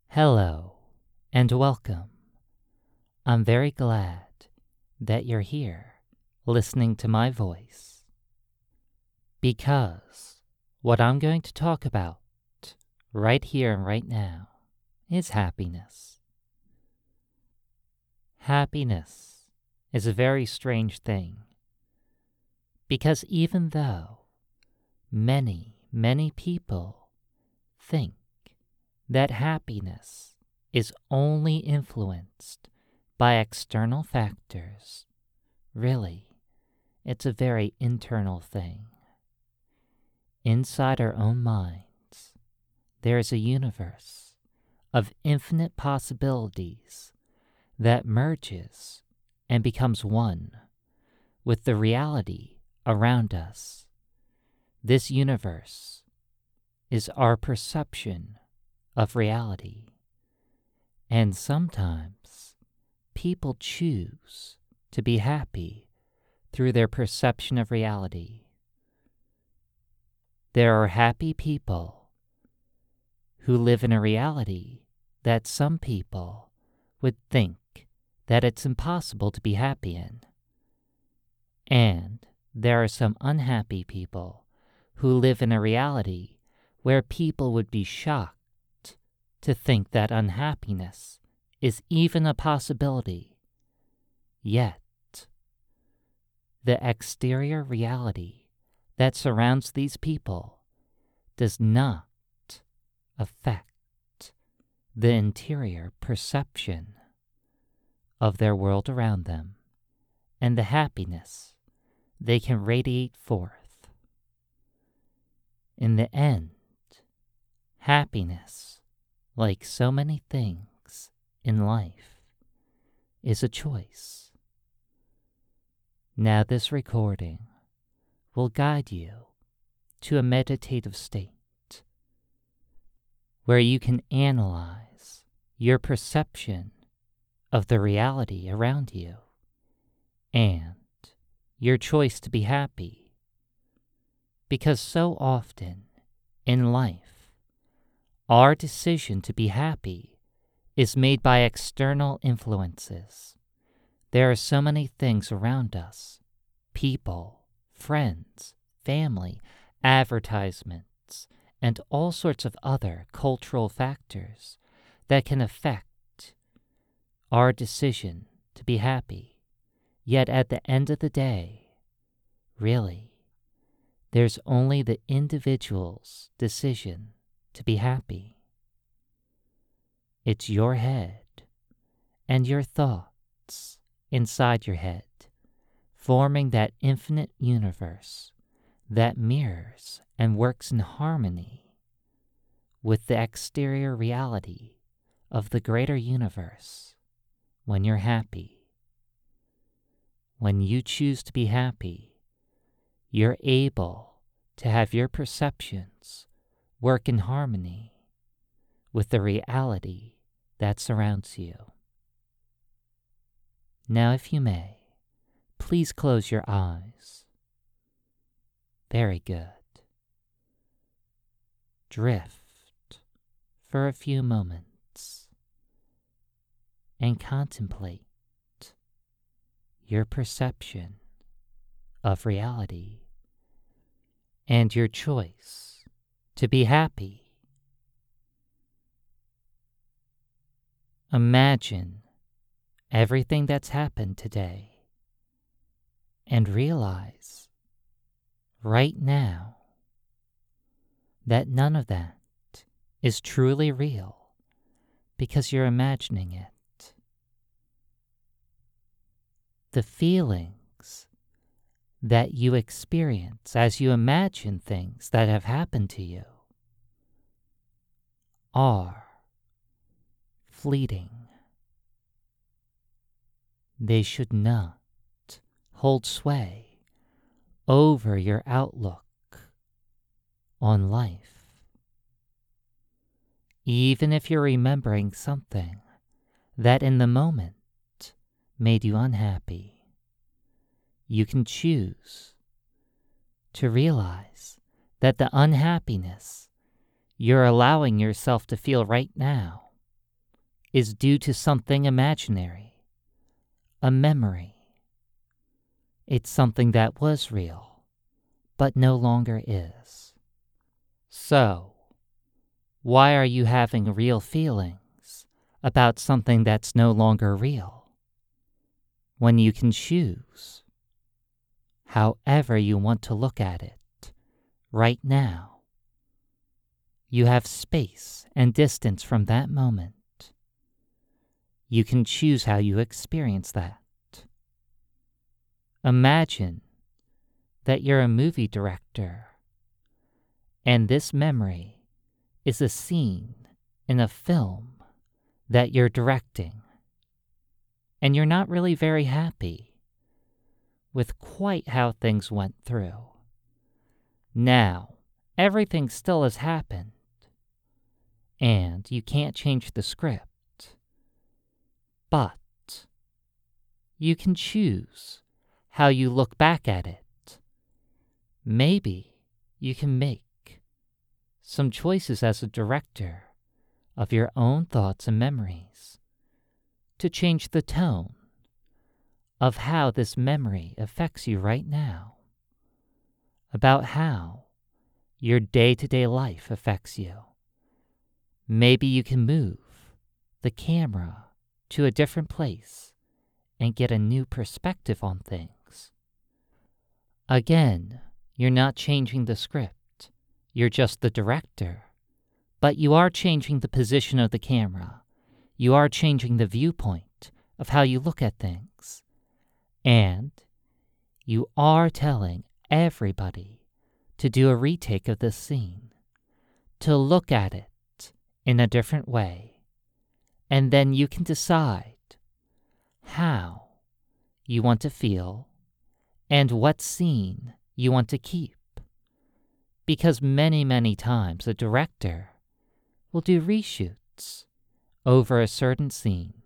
Hello and welcome. I'm very glad that you're here listening to my voice because what I'm going to talk about right here and right now is happiness. Happiness is a very strange thing because even though many people think that happiness is only influenced by external factors, really, it's a very internal thing. Inside our own minds, there is a universe of infinite possibilities that merges and becomes one with the reality around us. This universe is our perception of reality, and sometimes people choose to be happy through their perception of reality. There are happy people who live in a reality that some people would think that it's impossible to be happy in. And there are some unhappy people who live in a reality where people would be shocked to think that unhappiness is even a possibility. Yet, the exterior reality that surrounds these people does not affect the interior perception of their world around them and the happiness they can radiate forth. In the end, happiness, like so many things in life, is a choice. Now this recording will guide you to a meditative state where you can analyze your perception of the reality around you and your choice to be happy. Because so often in life, our decision to be happy is made by external influences. There are so many things around us, people, friends, family, advertisements, and all sorts of other cultural factors that can affect our decision to be happy. Yet at the end of the day, really, there's only the individual's decision to be happy. It's your head and your thoughts inside your head forming that infinite universe that mirrors and works in harmony with the exterior reality of the greater universe when you're happy. When you choose to be happy, you're able to have your perceptions work in harmony with the reality that surrounds you. Now, if you may, please close your eyes. Very good. Drift for a few moments and contemplate your perception of reality and your choice to be happy. Imagine everything that's happened today and realize right now that none of that is truly real because you're imagining it. The feelings that you experience as you imagine things that have happened to you are fleeting. They should not hold sway over your outlook on life. Even if you're remembering something that in the moment made you unhappy, you can choose to realize that the unhappiness you're allowing yourself to feel right now is due to something imaginary, a memory. It's something that was real, but no longer is. So, why are you having real feelings about something that's no longer real, when you can choose however you want to look at it right now? You have space and distance from that moment. You can choose how you experience that. Imagine that you're a movie director, and this memory is a scene in a film that you're directing, and you're not really very happy with quite how things went through. Now, everything still has happened, and you can't change the script, but you can choose how you look back at it. Maybe you can make some choices as a director of your own thoughts and memories to change the tone of how this memory affects you right now, about how your day-to-day life affects you. Maybe you can move the camera to a different place and get a new perspective on things. Again, you're not changing the script. You're just the director. But you are changing the position of the camera. You are changing the viewpoint of how you look at things. And you are telling everybody to do a retake of this scene, to look at it in a different way. And then you can decide how you want to feel and what scene you want to keep. Because many times a director will do reshoots over a certain scene.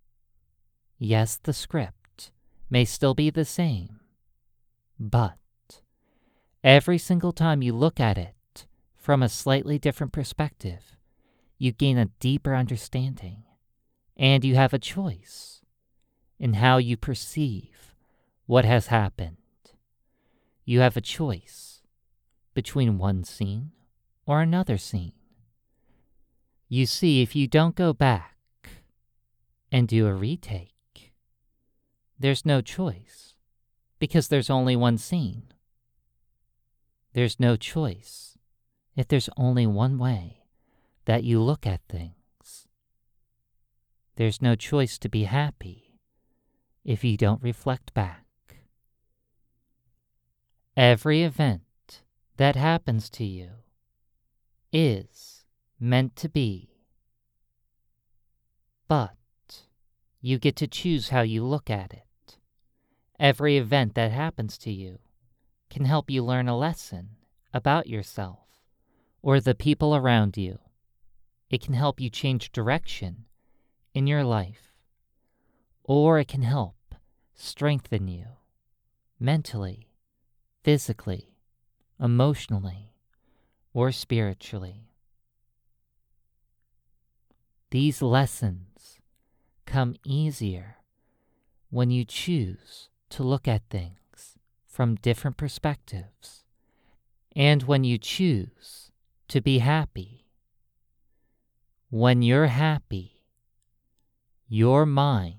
Yes, the script may still be the same, but every single time you look at it from a slightly different perspective, you gain a deeper understanding, and you have a choice in how you perceive what has happened. You have a choice between one scene or another scene. You see, if you don't go back and do a retake, there's no choice, because there's only one scene. There's no choice if there's only one way that you look at things. There's no choice to be happy if you don't reflect back. Every event that happens to you is meant to be, but you get to choose how you look at it. Every event that happens to you can help you learn a lesson about yourself or the people around you. It can help you change direction in your life, or it can help strengthen you mentally, physically, emotionally, or spiritually. These lessons come easier when you choose to look at things from different perspectives, and when you choose to be happy. When you're happy, your mind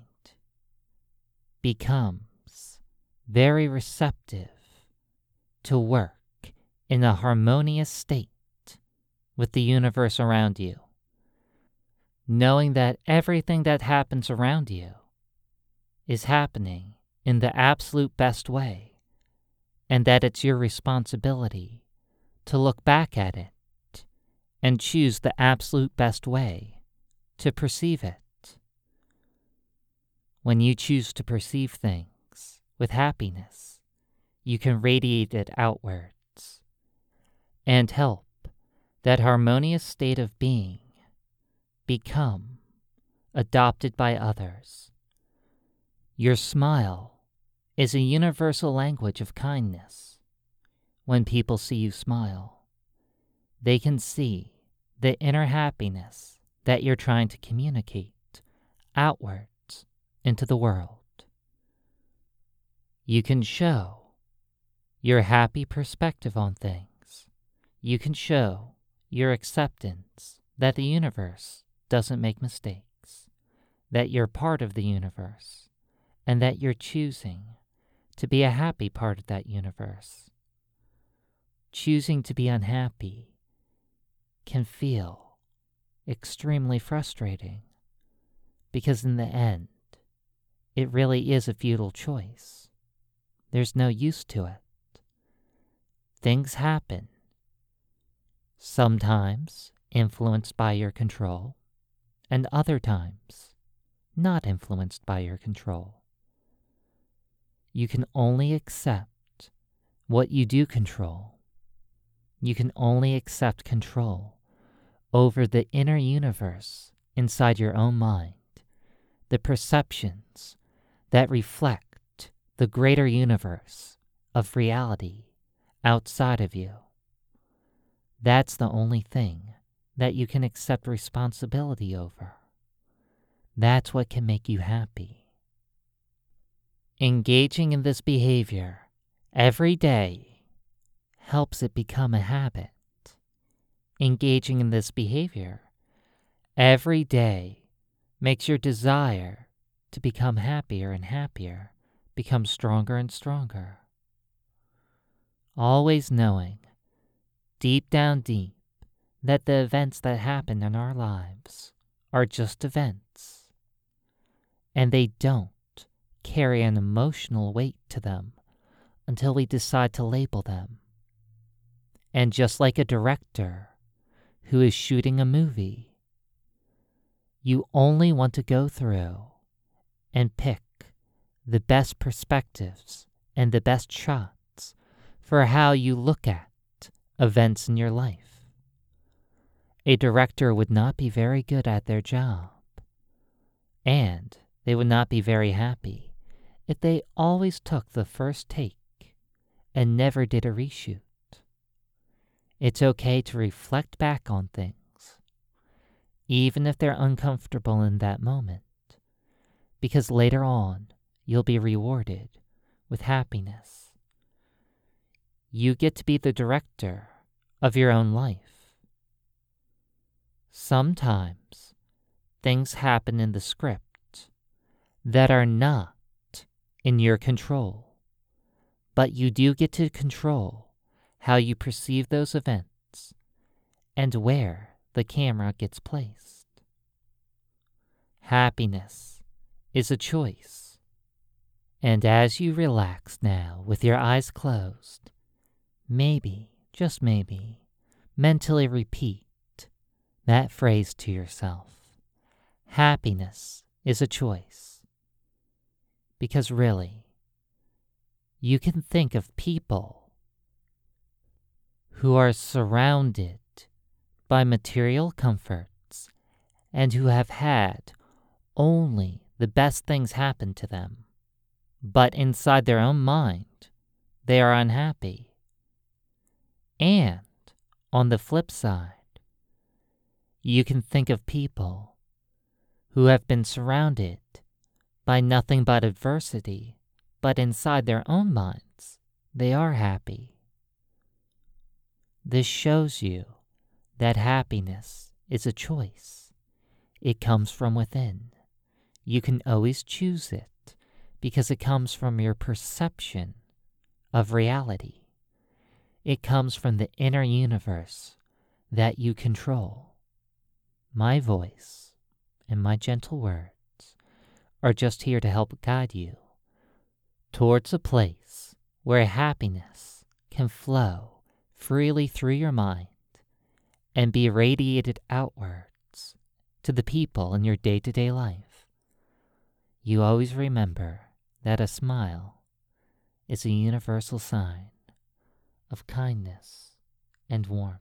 becomes very receptive to work in a harmonious state with the universe around you, knowing that everything that happens around you is happening in the absolute best way, and that it's your responsibility to look back at it and choose the absolute best way to perceive it. When you choose to perceive things with happiness, you can radiate it outwards and help that harmonious state of being become adopted by others. Your smile is a universal language of kindness. When people see you smile, they can see the inner happiness that you're trying to communicate. outwards into the world. You can show your happy perspective on things. You can show your acceptance that the universe doesn't make mistakes, that you're part of the universe, and that you're choosing to be a happy part of that universe. Choosing to be unhappy can feel extremely frustrating because in the end, it really is a futile choice. There's no use to it. Things happen, sometimes influenced by your control, and other times not influenced by your control. You can only accept what you do control. You can only accept control over the inner universe inside your own mind, the perceptions that reflect the greater universe of reality outside of you. That's the only thing that you can accept responsibility over. That's what can make you happy. Engaging in this behavior every day helps it become a habit. Engaging in this behavior every day makes your desire to become happier and happier become stronger and stronger. Always knowing, deep down deep, that the events that happen in our lives are just events, and they don't carry an emotional weight to them until we decide to label them. And just like a director who is shooting a movie, you only want to go through and pick the best perspectives and the best shots for how you look at events in your life. A director would not be very good at their job, and they would not be very happy if they always took the first take and never did a reshoot. It's okay to reflect back on things, even if they're uncomfortable in that moment, because later on you'll be rewarded with happiness. You get to be the director of your own life. Sometimes things happen in the script that are not in your control, but you do get to control how you perceive those events and where the camera gets placed. Happiness is a choice, and as you relax now with your eyes closed, maybe, just maybe, mentally repeat that phrase to yourself. Happiness is a choice. Because really, you can think of people who are surrounded by material comforts and who have had only the best things happen to them, but inside their own mind, they are unhappy. And on the flip side, you can think of people who have been surrounded by nothing but adversity, but inside their own minds, they are happy. This shows you that happiness is a choice. It comes from within. You can always choose it because it comes from your perception of reality. It comes from the inner universe that you control. My voice and my gentle words are just here to help guide you towards a place where happiness can flow freely through your mind and be radiated outwards to the people in your day-to-day life. You always remember that a smile is a universal sign of kindness and warmth.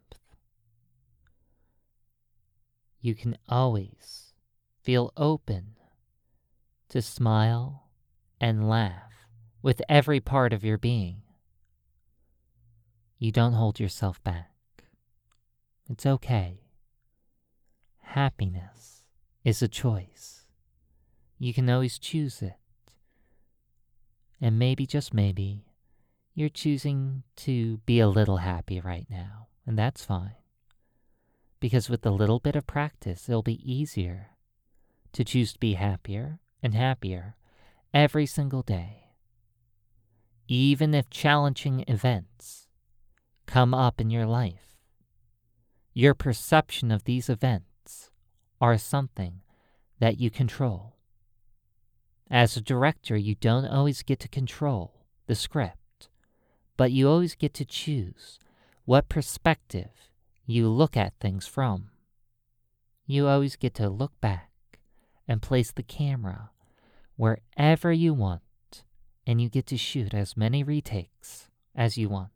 You can always feel open to smile and laugh with every part of your being. You don't hold yourself back. It's okay. Happiness is a choice. You can always choose it. And maybe, just maybe, you're choosing to be a little happy right now, and that's fine. Because with a little bit of practice, it'll be easier to choose to be happier and happier every single day. Even if challenging events come up in your life, your perception of these events are something that you control. As a director, you don't always get to control the script, but you always get to choose what perspective you look at things from. You always get to look back and place the camera wherever you want, and you get to shoot as many retakes as you want.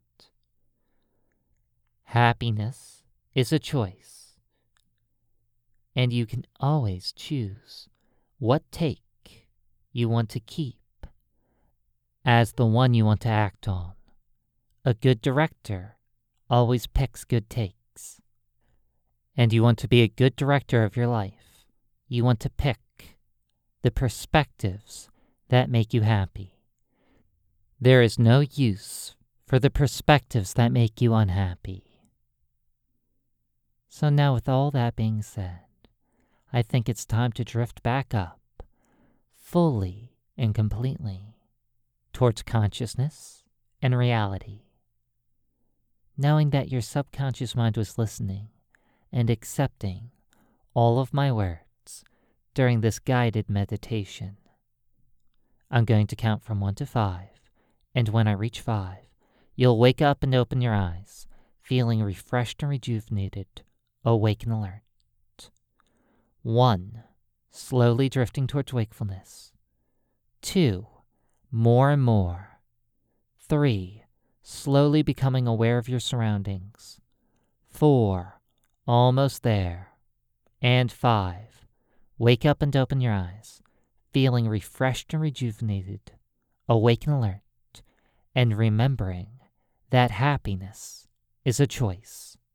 Happiness is a choice, and you can always choose what take you want to keep as the one you want to act on. A good director always picks good takes. And you want to be a good director of your life. You want to pick the perspectives that make you happy. There is no use for the perspectives that make you unhappy. So now, with all that being said, I think it's time to drift back up, fully and completely, towards consciousness and reality. Knowing that your subconscious mind was listening and accepting all of my words during this guided meditation. I'm going to count from 1 to 5, and when I reach 5, you'll wake up and open your eyes, feeling refreshed and rejuvenated, awake and alert. 1, slowly drifting towards wakefulness. 2, more and more. 3, slowly becoming aware of your surroundings. 4, almost there. And 5, wake up and open your eyes, feeling refreshed and rejuvenated, awake and alert, and remembering that happiness is a choice.